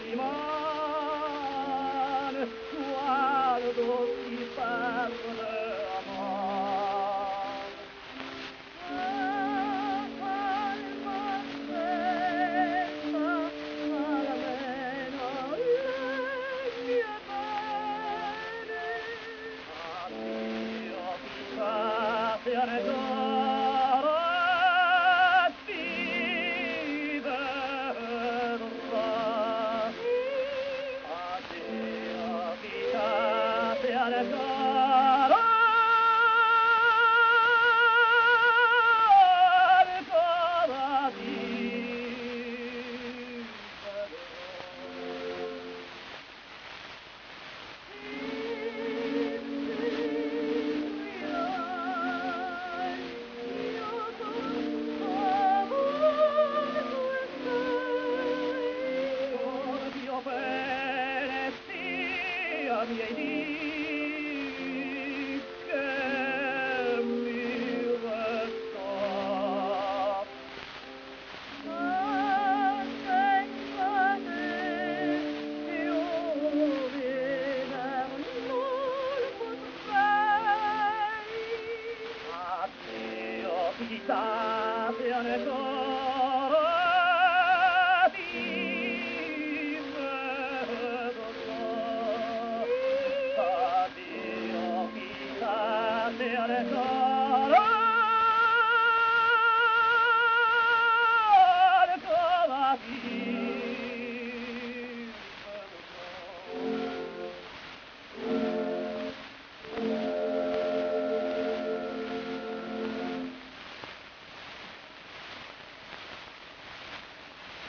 rimane quando si perde amor. Calma fredda, almeno le mie pene. Addio, vita, pianeta, miei dì che mi resta senza te io vivere non potrei. Addio vita pianeta